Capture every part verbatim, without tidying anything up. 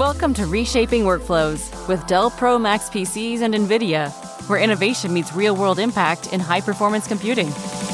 Welcome to Reshaping Workflows with Dell Pro Max P Cs and NVIDIA, where innovation meets real-world impact in high-performance computing.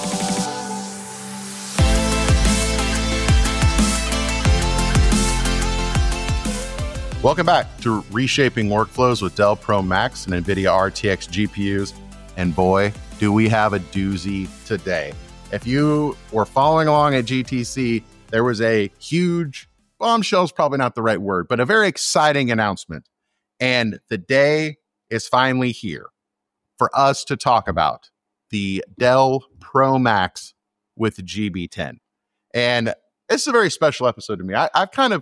Welcome back to Reshaping Workflows with Dell Pro Max and NVIDIA R T X G P Us. And boy, do we have a doozy today. If you were following along at G T C, there was a huge, bombshell is probably not the right word, but a very exciting announcement. And the day is finally here for us to talk about the Dell Pro Max with G B ten. And it's a very special episode to me. I, I've kind of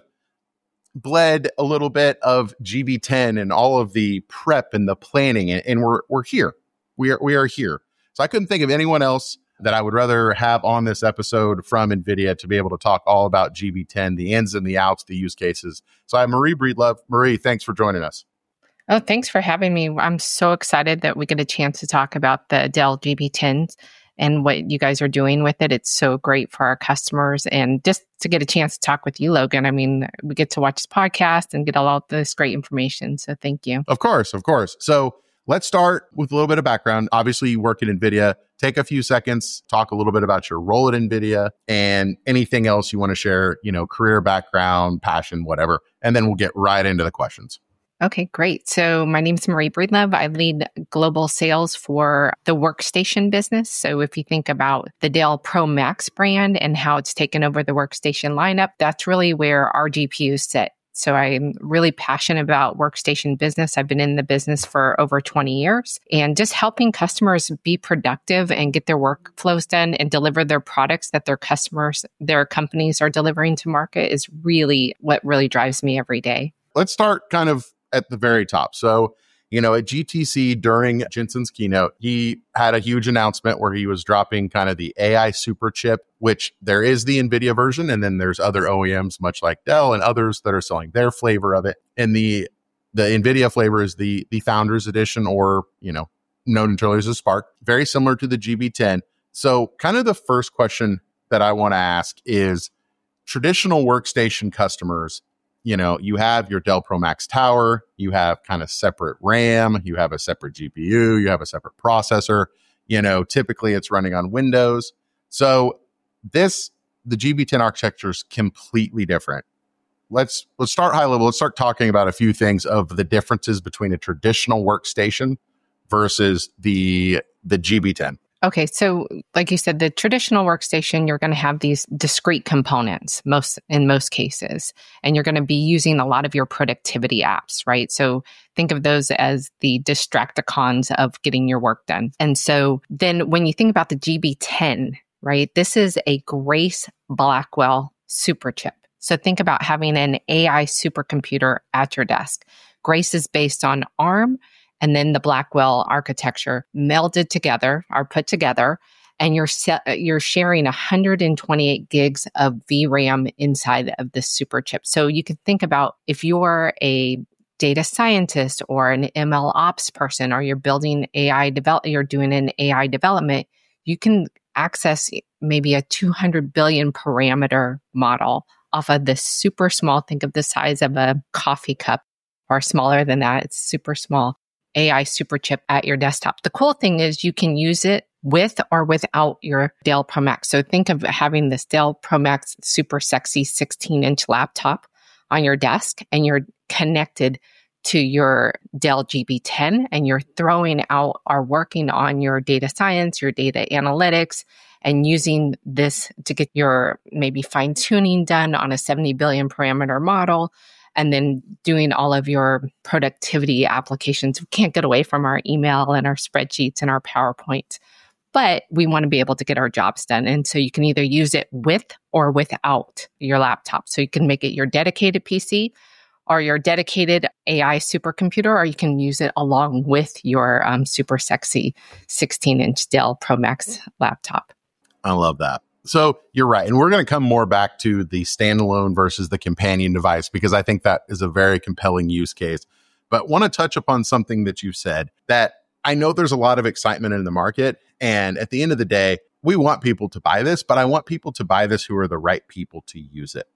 bled a little bit of G B ten and all of the prep and the planning, and, and we're we're here. We are we are here. So I couldn't think of anyone else that I would rather have on this episode from NVIDIA to be able to talk all about G B ten, the ins and the outs, the use cases. So I have Marie Breedlove. Marie, thanks for joining us. Oh, thanks for having me. I'm so excited that we get a chance to talk about the Dell G B tens and what you guys are doing with it. It's so great for our customers. And just to get a chance to talk with you, Logan, I mean, we get to watch this podcast and get all of this great information. So thank you. Of course, of course. So let's start with a little bit of background. Obviously, you work at NVIDIA. Take a few seconds, talk a little bit about your role at NVIDIA and anything else you want to share, you know, career background, passion, whatever. And then we'll get right into the questions. Okay, great. So my name is Marie Breedlove. I lead global sales for the workstation business. So if you think about the Dell Pro Max brand and how it's taken over the workstation lineup, that's really where our G P Us sit. So I'm really passionate about workstation business. I've been in the business for over twenty years and just helping customers be productive and get their workflows done and deliver their products that their customers, their companies are delivering to market is really what really drives me every day. Let's start kind of at the very top. So, you know, at G T C during Jensen's keynote, he had a huge announcement where he was dropping kind of the A I super chip, which there is the NVIDIA version, and then there's other O E Ms, much like Dell and others that are selling their flavor of it. And the the NVIDIA flavor is the the Founders Edition, or, you know, known internally as a Spark, very similar to the G B ten. So kind of the first question that I want to ask is, traditional workstation customers, you know, you have your Dell Pro Max Tower, you have kind of separate RAM, you have a separate G P U, you have a separate processor, you know, typically it's running on Windows. So this, the G B ten architecture is completely different. Let's, let's start high level. Let's start talking about a few things of the differences between a traditional workstation versus the, the G B ten. Okay, so like you said, the traditional workstation, you're going to have these discrete components most in most cases, and you're going to be using a lot of your productivity apps, right? So think of those as the distracticons of getting your work done. And so then when you think about the G B ten, right, this is a Grace Blackwell super chip. So think about having an A I supercomputer at your desk. Grace is based on ARM, and then the Blackwell architecture melded together, are put together, and you're se- you're sharing one hundred twenty-eight gigs of V RAM inside of this super chip. So you can think about if you're a data scientist or an M L ops person, or you're building A I develop, you're doing an A I development, you can access maybe a two hundred billion parameter model off of this super small. Think of the size of a coffee cup, or smaller than that. It's super small. A I super chip at your desktop. The cool thing is you can use it with or without your Dell Pro Max. So think of having this Dell Pro Max super sexy sixteen inch laptop on your desk, and you're connected to your Dell G B ten, and you're throwing out or working on your data science, your data analytics, and using this to get your maybe fine tuning done on a seventy billion parameter model, and then doing all of your productivity applications. We can't get away from our email and our spreadsheets and our PowerPoint, but we want to be able to get our jobs done. And so you can either use it with or without your laptop. So you can make it your dedicated P C or your dedicated A I supercomputer, or you can use it along with your um, super sexy sixteen inch Dell Pro Max laptop. I love that. So you're right. And we're going to come more back to the standalone versus the companion device, because I think that is a very compelling use case. But want to touch upon something that you said, that I know there's a lot of excitement in the market. And at the end of the day, we want people to buy this, but I want people to buy this who are the right people to use it.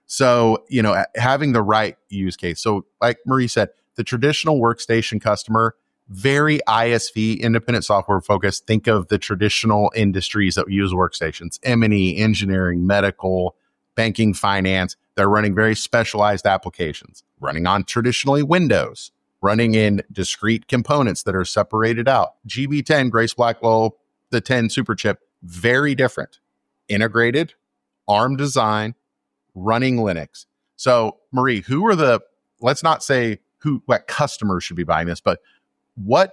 So, you know, having the right use case. So like Marie said, the traditional workstation customer, very I S V, independent software focused. Think of the traditional industries that use workstations, M and E, engineering, medical, banking, finance. They're running very specialized applications, running on traditionally Windows, running in discrete components that are separated out. G B ten, Grace Blackwell, the ten super chip, very different. Integrated, ARM design, running Linux. So Marie, who are the, let's not say who, what customers should be buying this, but what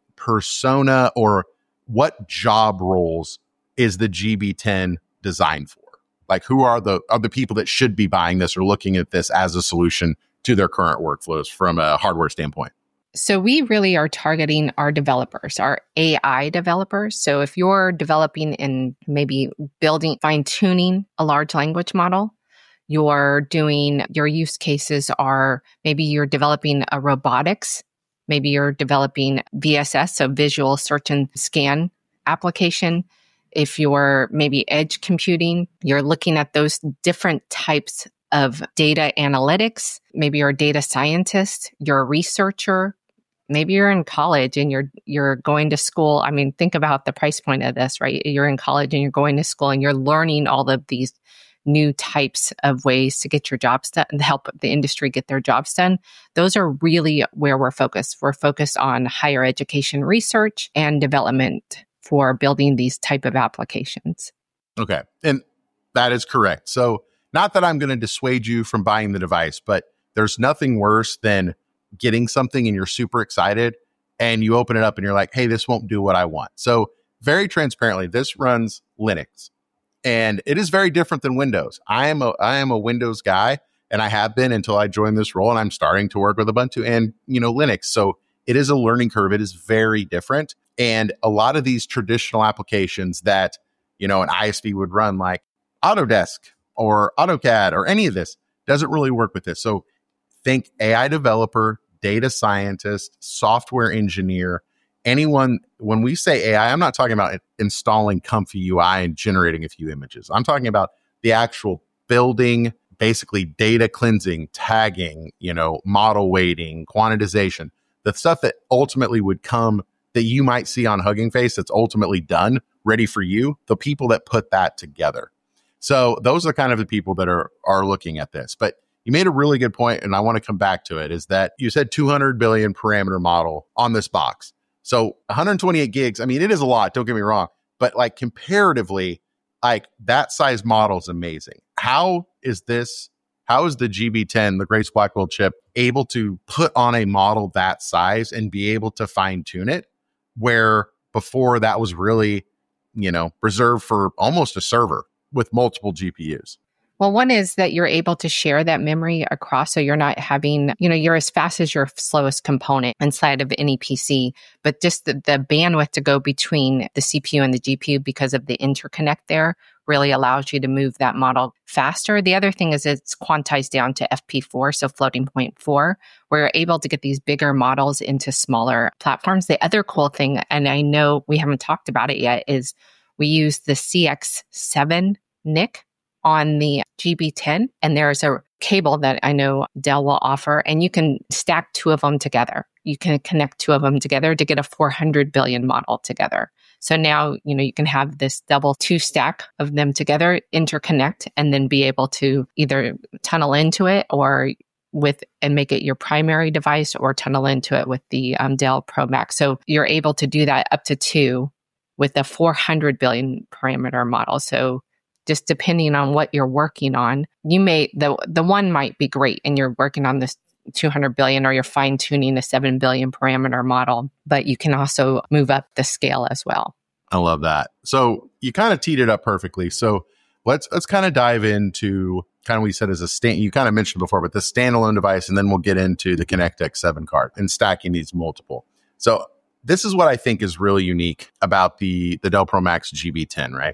persona or what job roles is the G B ten designed for? Like, who are the are the people that should be buying this or looking at this as a solution to their current workflows from a hardware standpoint? So we really are targeting our developers, our A I developers. So if you're developing and maybe building, fine-tuning a large language model, you're doing, your use cases are, maybe you're developing a robotics, maybe you're developing V S S, so visual search and scan application. If you're maybe edge computing, you're looking at those different types of data analytics. Maybe you're a data scientist, you're a researcher. Maybe you're in college and you're you're going to school. I mean, think about the price point of this, right? You're in college and you're going to school and you're learning all of these new types of ways to get your jobs done and help the industry get their jobs done. Those are really where we're focused. We're focused on higher education research and development for building these type of applications. Okay. And that is correct. So not that I'm going to dissuade you from buying the device, but there's nothing worse than getting something and you're super excited and you open it up and you're like, hey, this won't do what I want. So very transparently, this runs Linux and it is very different than Windows. I am a, I am a Windows guy and I have been until I joined this role, and I'm starting to work with Ubuntu and, you know, Linux. So it is a learning curve. It is very different. And a lot of these traditional applications that, you know, an I S V would run, like Autodesk or AutoCAD or any of this, doesn't really work with this. So think A I developer, data scientist, software engineer, anyone. When we say A I, I'm not talking about installing comfy U I and generating a few images. I'm talking about the actual building, basically data cleansing, tagging, you know, model weighting, quantization, the stuff that ultimately would come that you might see on Hugging Face that's ultimately done, ready for you, the people that put that together. So those are kind of the people that are are looking at this. But you made a really good point, and I want to come back to it, is that you said two hundred billion parameter model on this box. So one hundred twenty-eight gigs, I mean, it is a lot, don't get me wrong, but like comparatively, like that size model is amazing. How is this, how is the G B ten, the Grace Blackwell chip, able to put on a model that size and be able to fine tune it, where before that was really, you know, reserved for almost a server with multiple G P Us? Well, one is that you're able to share that memory across. So you're not having, you know, you're as fast as your slowest component inside of any P C, but just the, the bandwidth to go between the C P U and the G P U because of the interconnect there really allows you to move that model faster. The other thing is it's quantized down to F P four, so floating point four, where you're able to get these bigger models into smaller platforms. The other cool thing, and I know we haven't talked about it yet, is we use the C X seven N I C on the G B ten, and there's a cable that I know Dell will offer, and you can stack two of them together. You can connect two of them together to get a four hundred billion model together. So now, you know, you can have this double two stack of them together, interconnect, and then be able to either tunnel into it or with and make it your primary device, or tunnel into it with the um, Dell Pro Max. So you're able to do that up to two with a four hundred billion parameter model. So just depending on what you're working on, you may, the the one might be great and you're working on this two hundred billion, or you're fine tuning a seven billion parameter model, but you can also move up the scale as well. I love that. So you kind of teed it up perfectly. So let's, let's kind of dive into kind of what you said as a stand, you kind of mentioned before, but the standalone device, and then we'll get into the ConnectX seven card and stacking these multiple. So this is what I think is really unique about the, the Dell Pro Max G B ten, right?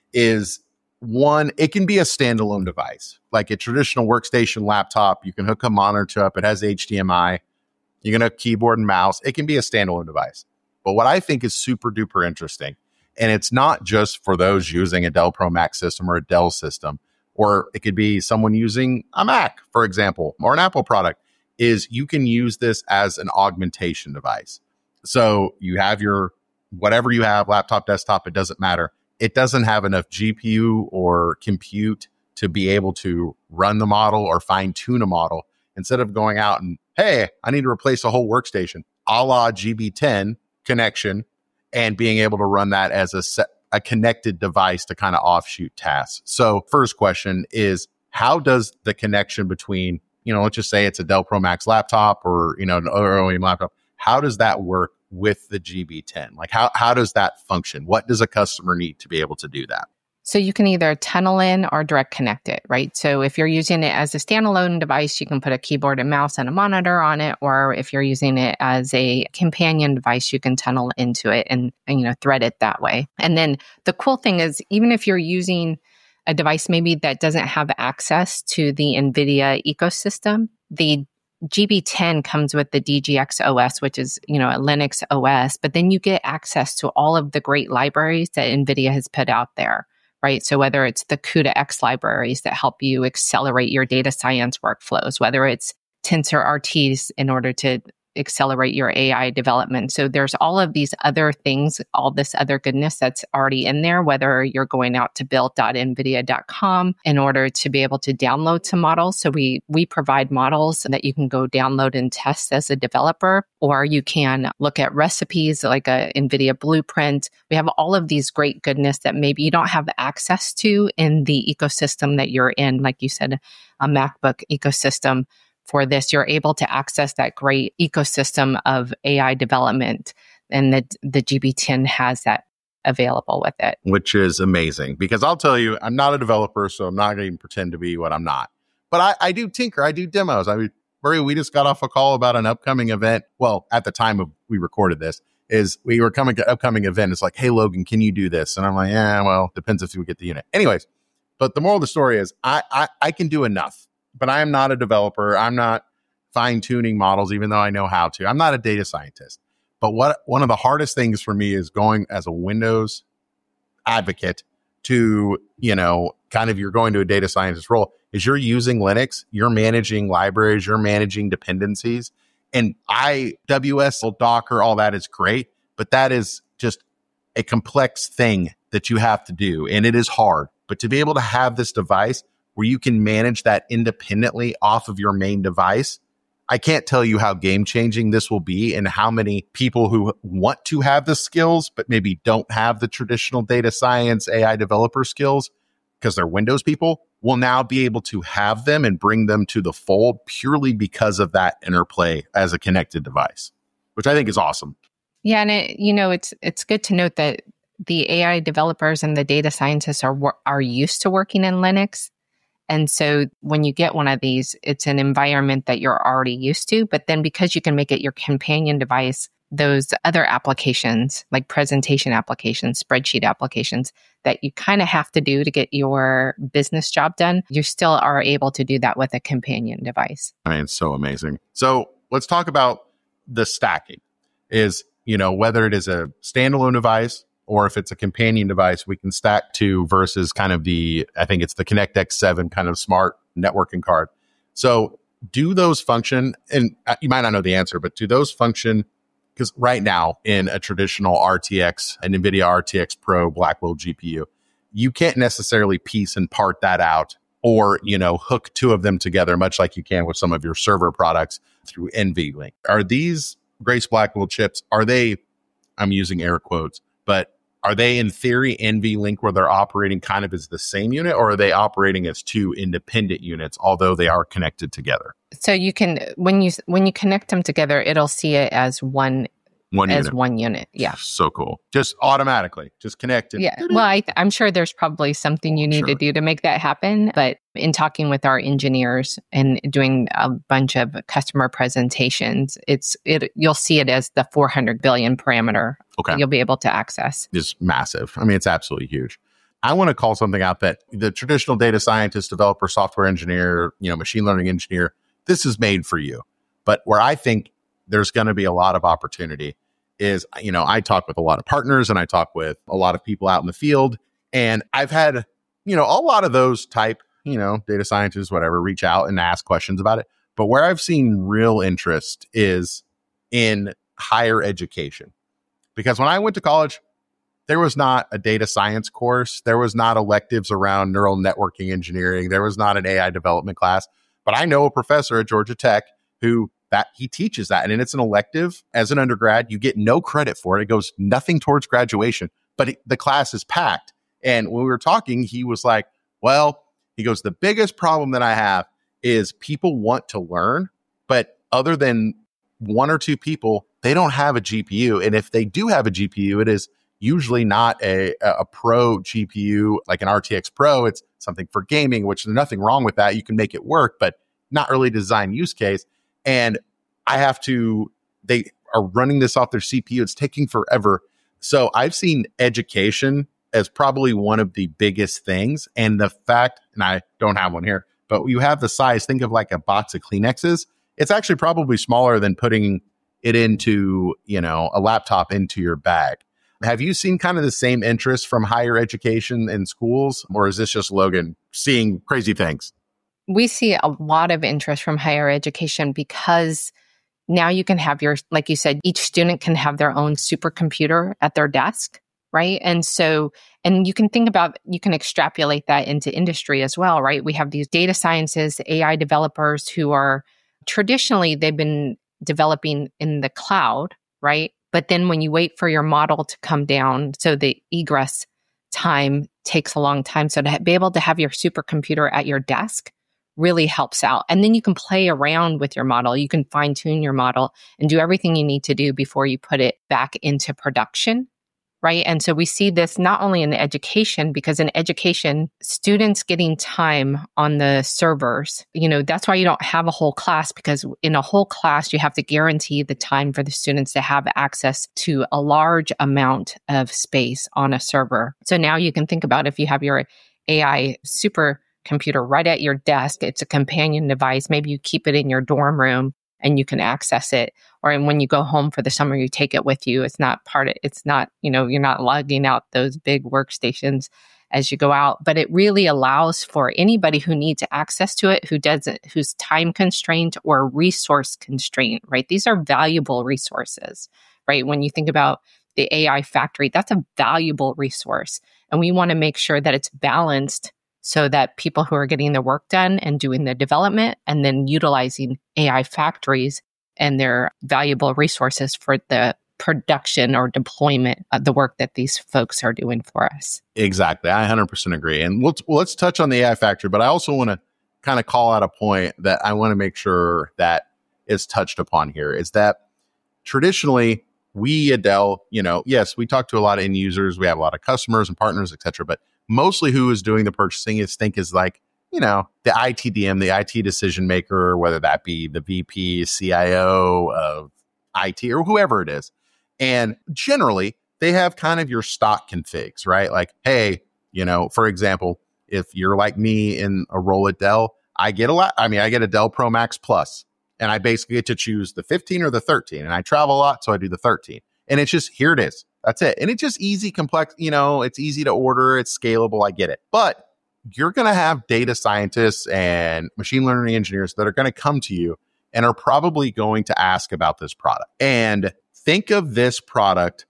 Is one, it can be a standalone device, like a traditional workstation laptop. You can hook a monitor up. It has H D M I. You can have keyboard and mouse. It can be a standalone device. But what I think is super duper interesting, and it's not just for those using a Dell Pro Max system or a Dell system, or it could be someone using a Mac, for example, or an Apple product, is you can use this as an augmentation device. So you have your, whatever you have, laptop, desktop, it doesn't matter. It doesn't have enough G P U or compute to be able to run the model or fine tune a model. Instead of going out and, hey, I need to replace a whole workstation, a la G B ten connection, and being able to run that as a set, a connected device to kind of offshoot tasks. So first question is, how does the connection between, you know, let's just say it's a Dell Pro Max laptop or, you know, an O E M laptop, how does that work with the G B ten? Like how, how does that function? What does a customer need to be able to do that? So you can either tunnel in or direct connect it, right? So if you're using it as a standalone device, you can put a keyboard and mouse and a monitor on it. Or if you're using it as a companion device, you can tunnel into it and, and you know, thread it that way. And then the cool thing is, even if you're using a device maybe that doesn't have access to the NVIDIA ecosystem, the G B ten comes with the D G X O S, which is, you know, a Linux O S, but then you get access to all of the great libraries that NVIDIA has put out there. Right. So whether it's the CUDA-X libraries that help you accelerate your data science workflows, whether it's TensorRTs in order to accelerate your A I development. So there's all of these other things, all this other goodness that's already in there, whether you're going out to build dot nvidia dot com in order to be able to download some models. So we we provide models that you can go download and test as a developer, or you can look at recipes like a NVIDIA blueprint. We have all of these great goodness that maybe you don't have access to in the ecosystem that you're in, like you said, a MacBook ecosystem. For this, you're able to access that great ecosystem of A I development, and the, the G B ten has that available with it. Which is amazing, because I'll tell you, I'm not a developer, so I'm not going to even pretend to be what I'm not. But I, I do tinker, I do demos. I mean, Murray, we just got off a call about an upcoming event. Well, at the time of we recorded this, is we were coming to upcoming event. It's like, hey, Logan, can you do this? And I'm like, yeah, well, depends if we get the unit. Anyways, but the moral of the story is I I, I can do enough. But I am not a developer. I'm not fine-tuning models, even though I know how to. I'm not a data scientist. But what one of the hardest things for me is going as a Windows advocate to, you know, kind of you're going to a data scientist role, is you're using Linux, you're managing libraries, you're managing dependencies. And I, W S, Docker, all that is great, but that is just a complex thing that you have to do. And it is hard. But to be able to have this device where you can manage that independently off of your main device, I can't tell you how game-changing this will be and how many people who want to have the skills, but maybe don't have the traditional data science, A I developer skills, because they're Windows people, will now be able to have them and bring them to the fold purely because of that interplay as a connected device, which I think is awesome. Yeah, and it, you know, it's it's good to note that the A I developers and the data scientists are are used to working in Linux. And so when you get one of these, it's an environment that you're already used to. But then because you can make it your companion device, those other applications, like presentation applications, spreadsheet applications, that you kind of have to do to get your business job done, you still are able to do that with a companion device. I mean, it's so amazing. So let's talk about the stacking. Is, you know, whether it is a standalone device, or if it's a companion device, we can stack to versus kind of the, I think it's the Connect X seven kind of smart networking card. So do those function, and you might not know the answer, but do those function, because right now in a traditional R T X, an NVIDIA R T X Pro Blackwell G P U, you can't necessarily piece and part that out or, you know, hook two of them together, much like you can with some of your server products through NVLink. Are these Grace Blackwell chips, are they, I'm using air quotes, but are they in theory NVLink where they're operating kind of as the same unit, or are they operating as two independent units, although they are connected together? So you can, when you when you connect them together, it'll see it as one one as unit. one unit. Yeah, so cool. Just automatically, just connected. Yeah. Well, I th- I'm sure there's probably something you need Sure. to do to make that happen. But in talking with our engineers and doing a bunch of customer presentations, it's it you'll see it as the four hundred billion parameter. Okay. You'll be able to access. Is massive. I mean, it's absolutely huge. I want to call something out that the traditional data scientist, developer, software engineer, you know, machine learning engineer, this is made for you. But where I think there's going to be a lot of opportunity is, you know, I talk with a lot of partners and I talk with a lot of people out in the field, and I've had, you know, a lot of those type you know, data scientists, whatever, reach out and ask questions about it. But where I've seen real interest is in higher education. Because when I went to college, there was not a data science course. There was not electives around neural networking engineering. There was not an A I development class. But I know a professor at Georgia Tech who that he teaches that. And it's an elective as an undergrad. You get no credit for it. It goes nothing towards graduation, but it, the class is packed. And when we were talking, he was like, well, he goes, the biggest problem that I have is people want to learn, but other than one or two people, they don't have a G P U. And if they do have a G P U, it is usually not a, a pro G P U like an R T X Pro. It's something for gaming, which there's nothing wrong with that. You can make it work, but not really design use case. And I have to, they are running this off their C P U. It's taking forever. So I've seen education as probably one of the biggest things. And the fact, and I don't have one here, but you have the size, think of like a box of Kleenexes. It's actually probably smaller than putting it into, you know, a laptop into your bag. Have you seen kind of the same interest from higher education in schools, or is this just Logan seeing crazy things? We see a lot of interest from higher education because now you can have your, like you said, each student can have their own supercomputer at their desk, right? And so, and you can think about, you can extrapolate that into industry as well, right? We have these data scientists, A I developers who are traditionally, they've been developing in the cloud, right? But then when you wait for your model to come down, so the egress time takes a long time. So to be able to have your supercomputer at your desk really helps out. And then you can play around with your model. You can fine tune your model and do everything you need to do before you put it back into production, right? And so we see this not only in education, because in education, students getting time on the servers, you know, that's why you don't have a whole class, because in a whole class, you have to guarantee the time for the students to have access to a large amount of space on a server. So now you can think about if you have your A I supercomputer right at your desk, it's a companion device. Maybe you keep it in your dorm room and you can access it. Or when you go home for the summer, you take it with you. It's not part of, it's not, you know, you're not lugging out those big workstations as you go out, but it really allows for anybody who needs access to it, who doesn't, who's time constrained or resource constrained, right? These are valuable resources, right? When you think about the A I factory, that's a valuable resource. And we want to make sure that it's balanced so that people who are getting the work done and doing the development and then utilizing A I factories and their valuable resources for the production or deployment of the work that these folks are doing for us. Exactly. I one hundred percent agree. And let's, well, let's touch on the A I factory, but I also want to kind of call out a point that I want to make sure that is touched upon here is that traditionally we at Dell, you know, yes, we talk to a lot of end users. We have a lot of customers and partners, et cetera, but mostly who is doing the purchasing is think is like, you know, the I T D M, the I T decision maker, whether that be the V P, C I O of I T or whoever it is. And generally they have kind of your stock configs, right? Like, hey, you know, for example, if you're like me in a role at Dell, I get a lot. I mean, I get a Dell Pro Max Plus and I basically get to choose the fifteen or the thirteen, and I travel a lot. So I do the thirteen, and it's just, here it is. That's it. And it's just easy, complex, you know, it's easy to order. It's scalable. I get it. But you're going to have data scientists and machine learning engineers that are going to come to you and are probably going to ask about this product. And think of this product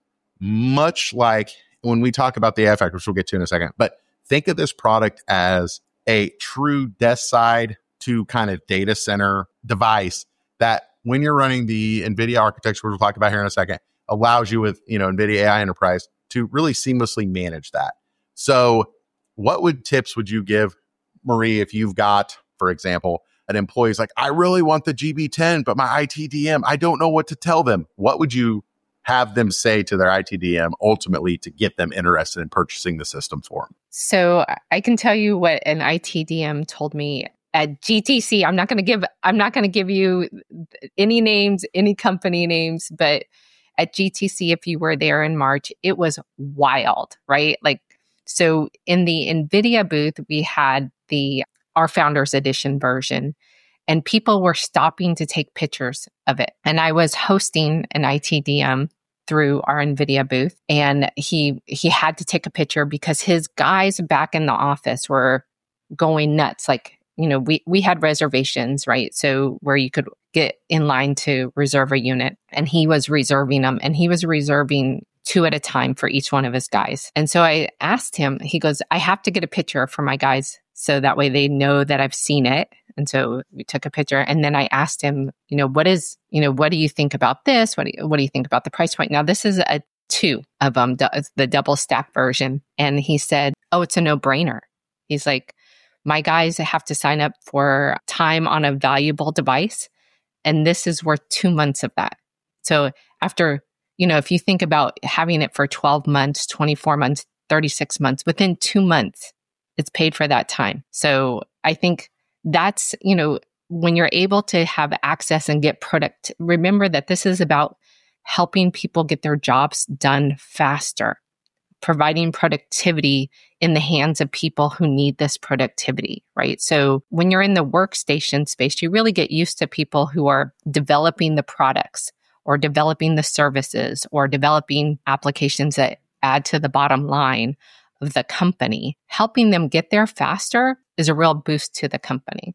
much like when we talk about the A I factor, which we'll get to in a second, but think of this product as a true desk side to kind of data center device that when you're running the NVIDIA architecture, which we'll talk about here in a second, allows you with, you know, NVIDIA A I Enterprise to really seamlessly manage that. So what would tips would you give, Marie, if you've got, for example, an employee's like, I really want the G B ten, but my I T D M, I don't know what to tell them. What would you have them say to their I T D M ultimately to get them interested in purchasing the system for them? So I can tell you what an I T D M told me at G T C. I'm not going to give, I'm not going to give you any names, any company names, but at G T C, if you were there in March, it was wild, right? Like, so in the NVIDIA booth, we had the our Founders Edition version, and people were stopping to take pictures of it. And I was hosting an I T D M through our NVIDIA booth, and he he had to take a picture because his guys back in the office were going nuts. Like, you know, we, we had reservations, right? So where you could get in line to reserve a unit, and he was reserving them, and he was reserving two at a time for each one of his guys. And so I asked him, he goes, I have to get a picture for my guys so that way they know that I've seen it. And so we took a picture, and then I asked him, you know, what is, you know, what do you think about this? What do you, what do you think about the price point? Now, this is a two of them, the double stack version. And he said, oh, it's a no brainer. He's like, my guys have to sign up for time on a valuable device, and this is worth two months of that. So after, you know, if you think about having it for twelve months, twenty-four months, thirty-six months, within two months, it's paid for that time. So I think that's, you know, when you're able to have access and get product, remember that this is about helping people get their jobs done faster, providing productivity in the hands of people who need this productivity, right? So when you're in the workstation space, you really get used to people who are developing the products or developing the services or developing applications that add to the bottom line of the company. Helping them get there faster is a real boost to the company.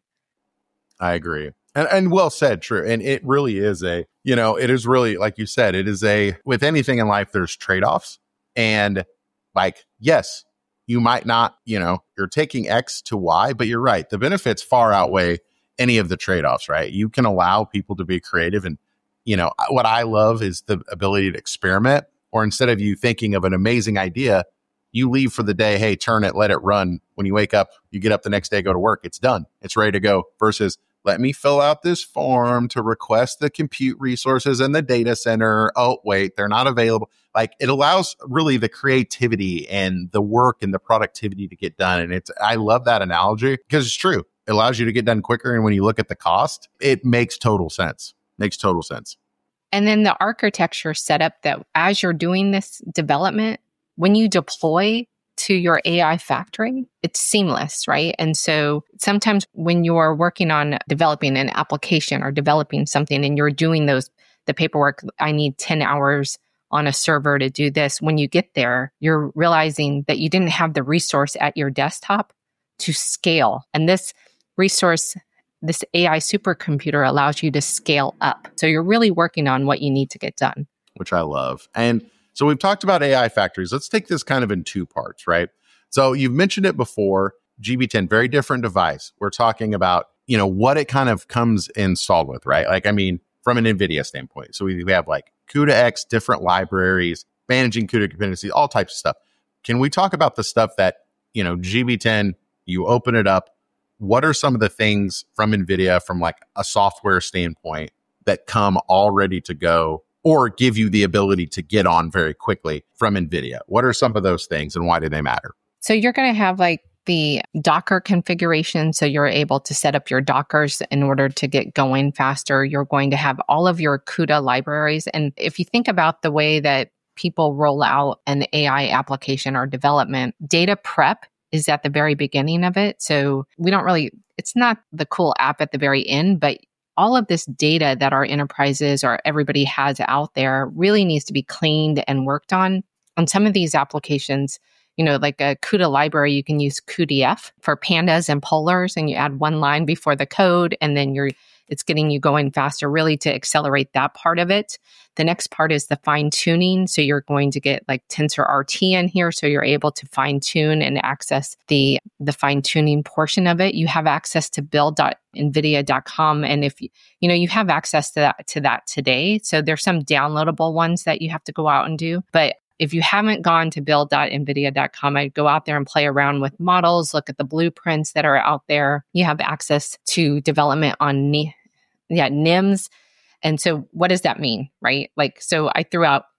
I agree. And, and well said, true. And it really is a, you know, it is really, like you said, it is a, with anything in life, there's trade-offs. And like, yes, you might not, you know, you're taking X to Y, but you're right. The benefits far outweigh any of the trade-offs, right? You can allow people to be creative. And, you know, what I love is the ability to experiment, or instead of you thinking of an amazing idea, you leave for the day, hey, turn it, let it run. When you wake up, you get up the next day, go to work, it's done. It's ready to go versus let me fill out this form to request the compute resources in the data center. Oh, wait, they're not available. Like, it allows really the creativity and the work and the productivity to get done. And it's, I love that analogy because it's true. It allows you to get done quicker. And when you look at the cost, it makes total sense. Makes total sense. And then the architecture setup that as you're doing this development, when you deploy to your A I factory, it's seamless, right? And so sometimes when you're working on developing an application or developing something and you're doing those, the paperwork, I need ten hours on a server to do this. When you get there, you're realizing that you didn't have the resource at your desktop to scale. And this resource, this A I supercomputer allows you to scale up. So you're really working on what you need to get done. Which I love. And so we've talked about A I factories. Let's take this kind of in two parts, right? So you've mentioned it before, G B ten, very different device. We're talking about, you know, what it kind of comes installed with, right? Like, I mean, from an NVIDIA standpoint. So we, we have like CUDA-X, different libraries, managing CUDA dependencies, all types of stuff. Can we talk about the stuff that, you know, G B ten, you open it up. What are some of the things from NVIDIA from like a software standpoint that come all ready to go or give you the ability to get on very quickly from NVIDIA? What are some of those things and why do they matter? So you're going to have like the Docker configuration. So you're able to set up your Dockers in order to get going faster. You're going to have all of your CUDA libraries. And if you think about the way that people roll out an A I application or development, data prep is at the very beginning of it. So we don't really, it's not the cool app at the very end, but all of this data that our enterprises or everybody has out there really needs to be cleaned and worked on. On some of these applications, you know, like a CUDA library, you can use cuDF for pandas and polars, and you add one line before the code, and then you're it's getting you going faster, really to accelerate that part of it. The next part is the fine tuning. So you're going to get like TensorRT in here. So you're able to fine tune and access the, the fine tuning portion of it. You have access to build dot nvidia dot com. And if you, you know, you have access to that, to that today. So there's some downloadable ones that you have to go out and do. But if you haven't gone to build dot nvidia dot com, I'd go out there and play around with models, look at the blueprints that are out there. You have access to development on N- yeah, N I M S. And so what does that mean, right? Like, so I threw out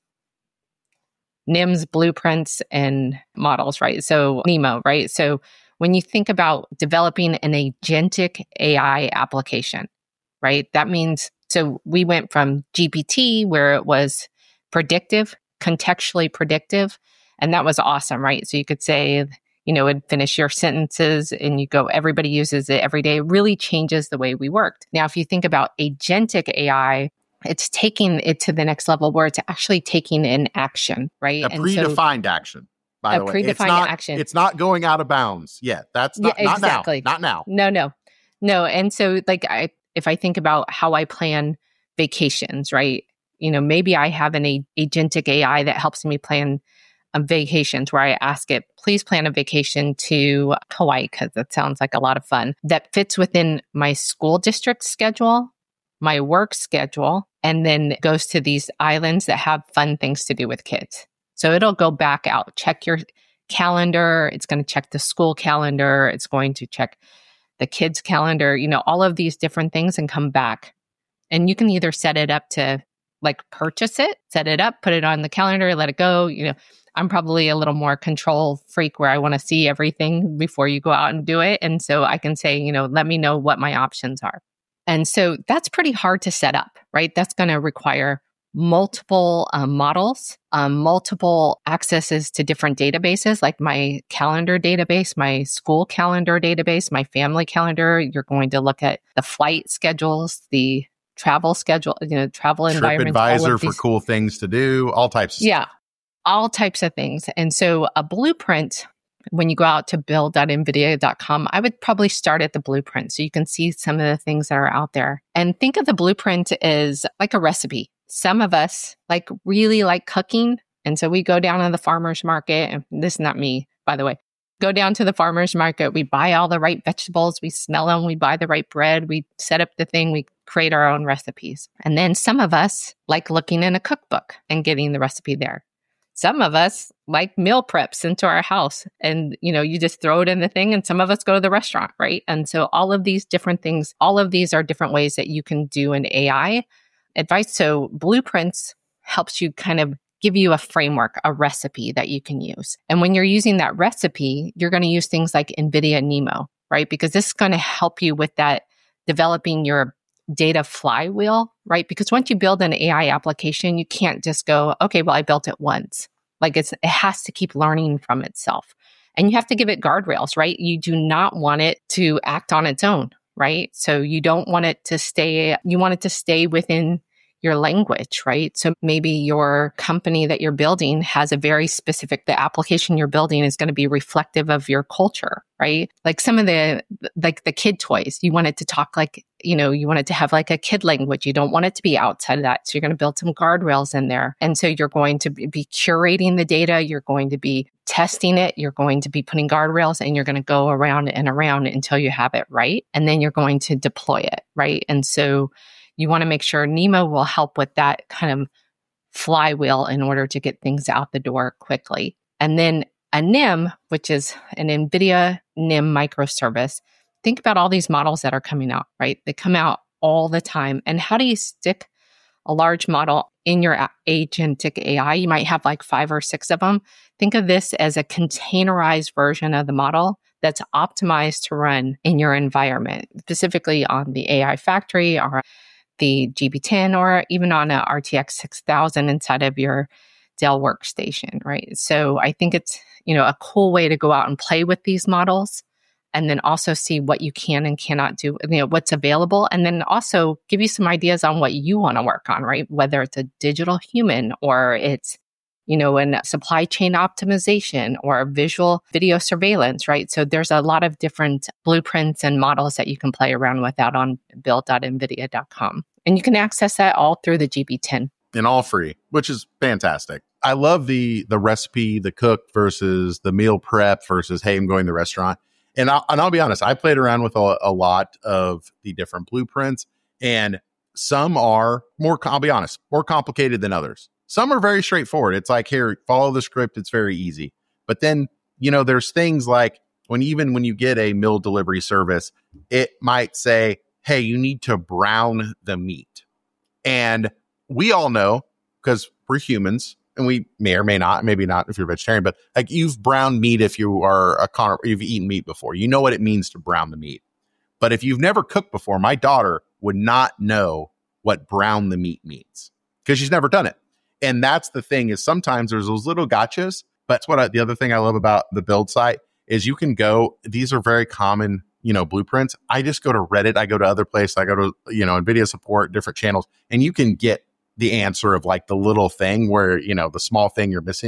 N I M S, blueprints, and models, right? So NeMo, right? So when you think about developing an agentic A I application, right? That means, so we went from G P T where it was predictive, contextually predictive, and that was awesome, right? So you could say, you know, it'd finish your sentences and you go, everybody uses it every day. It really changes the way we worked. Now, if you think about agentic A I, it's taking it to the next level where it's actually taking an action, right? A predefined so, action. by a the way. predefined It's not, action. it's not going out of bounds yet. That's not, yeah, not exactly. now. Not now. No, no, no. And so like, I, if I think about how I plan vacations, right? You know, maybe I have an a- agentic A I that helps me plan um, vacations where I ask it, please plan a vacation to Hawaii, because that sounds like a lot of fun, that fits within my school district schedule, my work schedule, and then goes to these islands that have fun things to do with kids. So it'll go back out, check your calendar. It's going to check the school calendar. It's going to check the kids' calendar, you know, all of these different things, and come back. And you can either set it up to like purchase it, set it up, put it on the calendar, let it go. You know, I'm probably a little more control freak where I want to see everything before you go out and do it. And so I can say, you know, let me know what my options are. And so that's pretty hard to set up, right? That's going to require multiple um, models, um, multiple accesses to different databases, like my calendar database, my school calendar database, my family calendar. You're going to look at the flight schedules, the travel schedule, you know, travel environment. TripAdvisor for cool things to do, all types of yeah, stuff. all types of things. And so a blueprint, when you go out to build dot nvidia dot com, I would probably start at the blueprint so you can see some of the things that are out there. And think of the blueprint as like a recipe. Some of us like really like cooking. And so we go down to the farmer's market, and this is not me, by the way. Go down to the farmer's market. We buy all the right vegetables. We smell them. We buy the right bread. We set up the thing. We create our own recipes. And then some of us like looking in a cookbook and getting the recipe there. Some of us like meal preps into our house, and, you know, you just throw it in the thing, and some of us go to the restaurant, right? And so all of these different things, all of these are different ways that you can do an A I advice. So blueprints helps you kind of give you a framework, a recipe that you can use. And when you're using that recipe, you're going to use things like NVIDIA NeMo, right? Because this is going to help you with that developing your data flywheel, right? Because once you build an A I application, you can't just go, okay, well, I built it once. Like it's, it has to keep learning from itself. And you have to give it guardrails, right? You do not want it to act on its own, right? So you don't want it to stay, you want it to stay within your language, right? So maybe your company that you're building has a very specific, the application you're building is going to be reflective of your culture, right? Like some of the, like the kid toys, you want it to talk like, you know, you want it to have like a kid language. You don't want it to be outside of that. So you're going to build some guardrails in there. And so you're going to be curating the data. You're going to be testing it. You're going to be putting guardrails, and you're going to go around and around until you have it right. And then you're going to deploy it, right? And so you want to make sure NeMo will help with that kind of flywheel in order to get things out the door quickly. And then a N I M, which is an NVIDIA N I M microservice. Think about all these models that are coming out, right? They come out all the time. And how do you stick a large model in your agentic A I? You might have like five or six of them. Think of this as a containerized version of the model that's optimized to run in your environment, specifically on the A I factory or the G B ten, or even on a R T X six thousand inside of your Dell workstation, right? So I think it's, you know, a cool way to go out and play with these models, and then also see what you can and cannot do, you know, what's available, and then also give you some ideas on what you want to work on, right? Whether it's a digital human, or it's, you know, in supply chain optimization, or visual video surveillance, right? So there's a lot of different blueprints and models that you can play around with out on build dot nvidia dot com. And you can access that all through the G B ten. And all free, which is fantastic. I love the the recipe, the cook versus the meal prep versus, hey, I'm going to the restaurant. And I'll, and I'll be honest, I played around with a, a lot of the different blueprints, and some are more, I'll be honest, more complicated than others. Some are very straightforward. It's like, here, follow the script. It's very easy. But then, you know, there's things like when even when you get a meal delivery service, it might say, hey, you need to brown the meat. And we all know, because we're humans, and we may or may not, maybe not if you're vegetarian, but like you've browned meat if you are a con, you've eaten meat before. You know what it means to brown the meat. But if you've never cooked before, my daughter would not know what brown the meat means because she's never done it. And that's the thing, is sometimes there's those little gotchas. But that's what I, the other thing I love about the build site is you can go, these are very common, you know, blueprints. I just go to Reddit. I go to other places. I go to, you know, NVIDIA support, different channels, and you can get the answer of like the little thing where, you know, the small thing you're missing.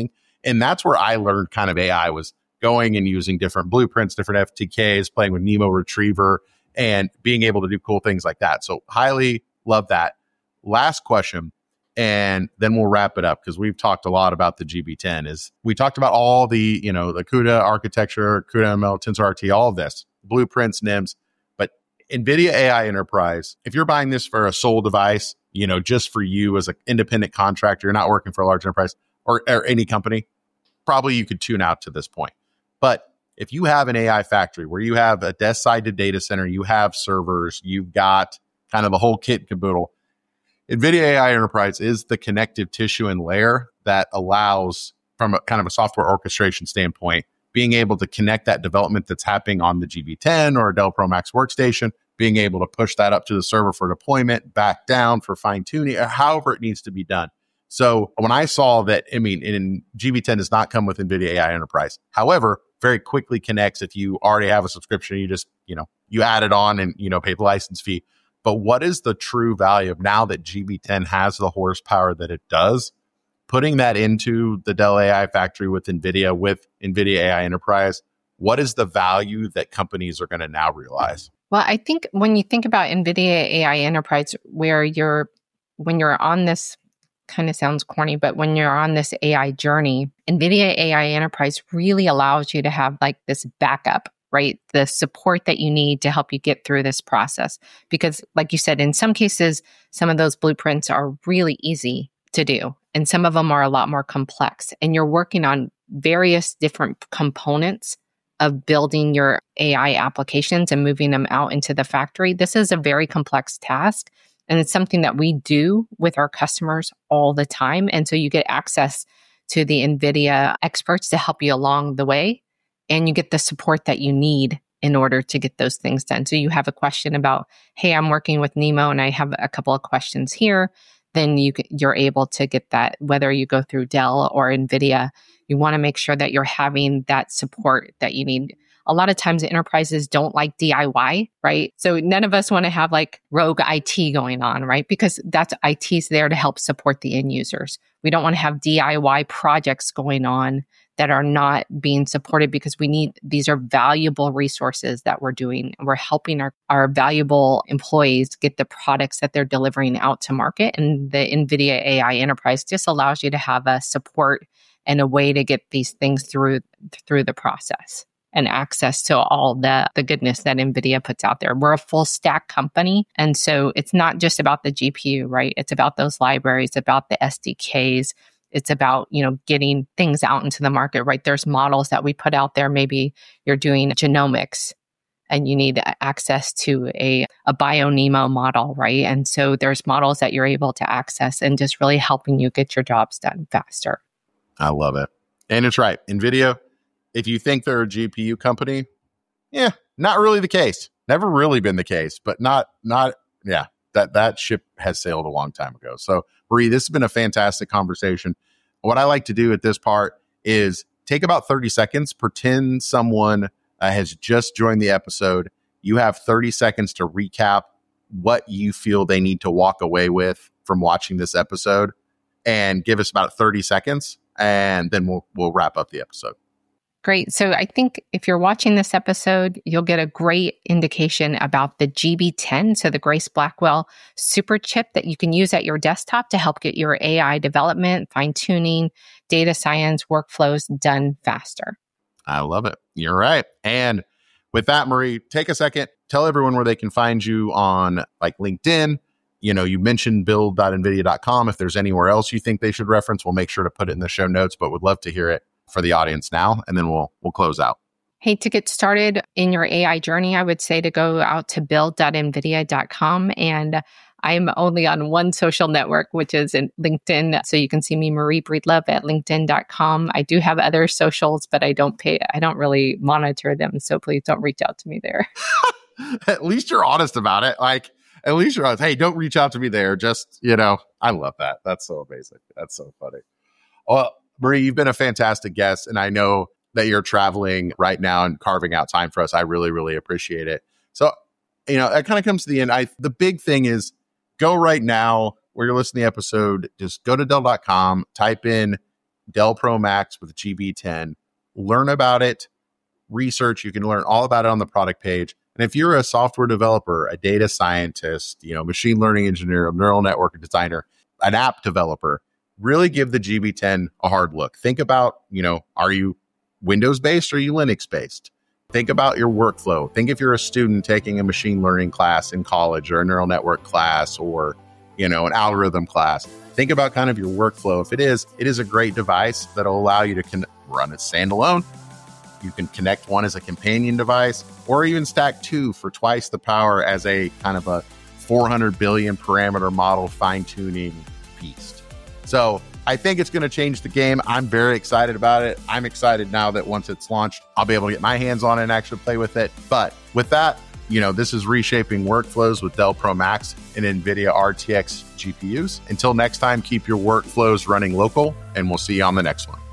And that's where I learned kind of A I was going and using different blueprints, different F T Ks, playing with Nemo Retriever, and being able to do cool things like that. So highly love that. Last question, and then we'll wrap it up because we've talked a lot about the G B ten. Is we talked about all the, you know, the CUDA architecture, CUDA M L, TensorRT, all of this, blueprints, N I Ms, but NVIDIA A I Enterprise, if you're buying this for a sole device, you know, just for you as an independent contractor, you're not working for a large enterprise or, or any company, probably you could tune out to this point. But if you have an A I factory where you have a desk-sided data center, you have servers, you've got kind of the whole kit and caboodle, NVIDIA A I Enterprise is the connective tissue and layer that allows, from a kind of a software orchestration standpoint, being able to connect that development that's happening on the G B ten or a Dell Pro Max workstation, being able to push that up to the server for deployment, back down for fine-tuning, or however it needs to be done. So when I saw that, I mean, in G B ten does not come with NVIDIA A I Enterprise. However, very quickly connects if you already have a subscription, you just, you know, you add it on and, you know, pay the license fee. But what is the true value of now that G B ten has the horsepower that it does, putting that into the Dell A I factory with NVIDIA, with NVIDIA A I Enterprise? What is the value that companies are going to now realize? Well, I think when you think about NVIDIA A I Enterprise, where you're, when you're on this, kind of sounds corny, but when you're on this A I journey, NVIDIA A I Enterprise really allows you to have like this backup, right? The support that you need to help you get through this process. Because like you said, in some cases, some of those blueprints are really easy to do, and some of them are a lot more complex. And you're working on various different components of building your A I applications and moving them out into the factory. This is a very complex task. And it's something that we do with our customers all the time. And so you get access to the NVIDIA experts to help you along the way. And you get the support that you need in order to get those things done. So you have a question about, hey, I'm working with Nemo and I have a couple of questions here. Then you, you're able to get that, whether you go through Dell or NVIDIA. You want to make sure that you're having that support that you need. A lot of times enterprises don't like D I Y, right? So none of us want to have like rogue I T going on, right? Because that's I T's there to help support the end users. We don't want to have D I Y projects going on that are not being supported, because we need, these are valuable resources that we're doing. We're helping our, our valuable employees get the products that they're delivering out to market. And the NVIDIA A I Enterprise just allows you to have a support and a way to get these things through through the process and access to all the, the goodness that NVIDIA puts out there. We're a full stack company. And so it's not just about the G P U, right? It's about those libraries, about the S D Ks. It's about, you know, getting things out into the market, right? There's models that we put out there. Maybe you're doing genomics and you need access to a, a BioNeMo model, right? And so there's models that you're able to access and just really helping you get your jobs done faster. I love it. And it's right. NVIDIA, if you think they're a G P U company, yeah, not really the case. Never really been the case, but not, not, yeah, that, that ship has sailed a long time ago. So, Marie, this has been a fantastic conversation. What I like to do at this part is take about thirty seconds, pretend someone uh, has just joined the episode. You have thirty seconds to recap what you feel they need to walk away with from watching this episode, and give us about thirty seconds, and then we'll we'll wrap up the episode. Great. So I think if you're watching this episode, you'll get a great indication about the G B ten, so the Grace Blackwell super chip that you can use at your desktop to help get your A I development, fine-tuning, data science workflows done faster. I love it. You're right. And with that, Marie, take a second, tell everyone where they can find you on like LinkedIn. You know, you mentioned build dot nvidia dot com. If there's anywhere else you think they should reference, we'll make sure to put it in the show notes, but would love to hear it for the audience now, and then we'll we'll close out. Hey, to get started in your A I journey, I would say to go out to build dot nvidia dot com. And I'm only on one social network, which is in LinkedIn. So you can see me, Marie Breedlove, at linkedin dot com. I do have other socials, but I don't pay, I don't really monitor them. So please don't reach out to me there. At least you're honest about it. Like, at least you're honest. Hey, don't reach out to me there. Just, you know, I love that. That's so amazing. That's so funny. Well, Marie, you've been a fantastic guest, and I know that you're traveling right now and carving out time for us. I really, really appreciate it. So, you know, that kind of comes to the end. I the big thing is go right now where you're listening to the episode. Just go to Dell dot com, type in Dell Pro Max with G B ten. Learn about it, research. You can learn all about it on the product page. And if you're a software developer, a data scientist, you know, machine learning engineer, a neural network designer, an app developer, really give the G B ten a hard look. Think about, you know, are you Windows-based or are you Linux-based? Think about your workflow. Think if you're a student taking a machine learning class in college or a neural network class or, you know, an algorithm class. Think about kind of your workflow. If it is, it is a great device that'll allow you to con- run it standalone. You can connect one as a companion device or even stack two for twice the power as a kind of a four hundred billion parameter model fine-tuning beast. So I think it's going to change the game. I'm very excited about it. I'm excited now that once it's launched, I'll be able to get my hands on it and actually play with it. But with that, you know, this is reshaping workflows with Dell Pro Max and NVIDIA R T X G P Us. Until next time, keep your workflows running local, and we'll see you on the next one.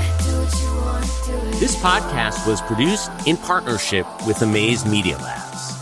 This podcast was produced in partnership with Amaze Media Labs.